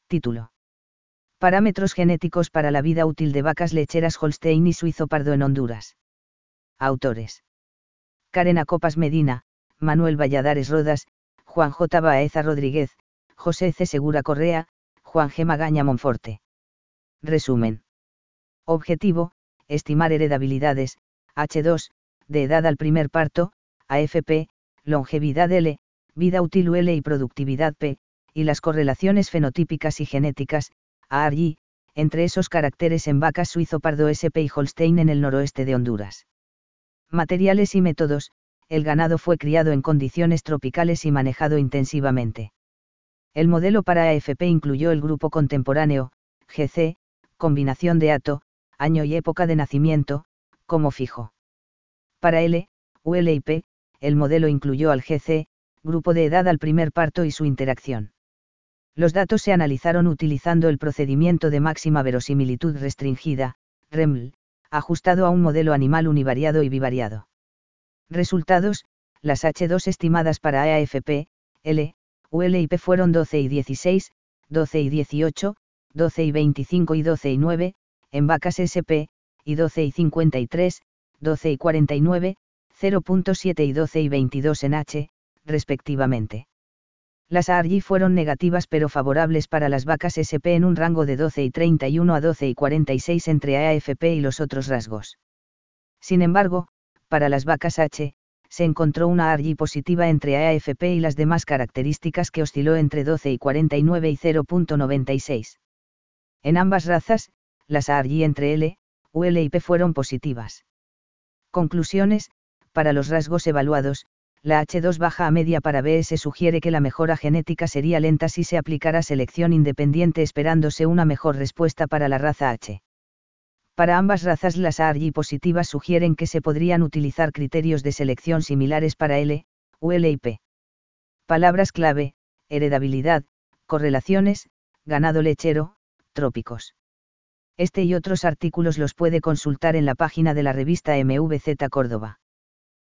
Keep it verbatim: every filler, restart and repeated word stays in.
Título. Parámetros genéticos para la vida útil de vacas lecheras Holstein y Suizo Pardo en Honduras. Autores. Karen Acopas Medina, Manuel Valladares Rodas, Juan J. Baeza Rodríguez, José C. Segura Correa, Juan G. Magaña Monforte. Resumen. Objetivo, estimar heredabilidades, hache dos, de edad al primer parto, A F P, longevidad L, vida útil U L y productividad P, y las correlaciones fenotípicas y genéticas, A R G, entre esos caracteres en vacas suizo pardo S P y Holstein en el noroeste de Honduras. Materiales y métodos, el ganado fue criado en condiciones tropicales y manejado intensivamente. El modelo para A F P incluyó el grupo contemporáneo, G C, combinación de hato, año y época de nacimiento, como fijo. Para L, U L y P, el modelo incluyó al G C, grupo de edad al primer parto y su interacción. Los datos se analizaron utilizando el procedimiento de máxima verosimilitud restringida, R E M L, ajustado a un modelo animal univariado y bivariado. Resultados, las hache dos estimadas para A F P, L, U L y P fueron doce y dieciséis, doce y dieciocho, doce y veinticinco y doce y nueve, en vacas S P, y doce y cincuenta y tres, doce y cuarenta y nueve, cero punto siete y doce y veintidós en H, respectivamente. Las A R G fueron negativas pero favorables para las vacas S P en un rango de doce y treinta y uno a doce y cuarenta y seis entre A F P y los otros rasgos. Sin embargo, para las vacas H, se encontró una A R G positiva entre A F P y las demás características que osciló entre doce y cuarenta y nueve y cero punto noventa y seis. En ambas razas, las A R G entre L, U L y P fueron positivas. Conclusiones, para los rasgos evaluados, la hache dos baja a media para B S sugiere que la mejora genética sería lenta si se aplicara selección independiente esperándose una mejor respuesta para la raza H. Para ambas razas las A R G positivas sugieren que se podrían utilizar criterios de selección similares para L, U L y P. Palabras clave, heredabilidad, correlaciones, ganado lechero, trópicos. Este y otros artículos los puede consultar en la página de la revista M V Z Córdoba.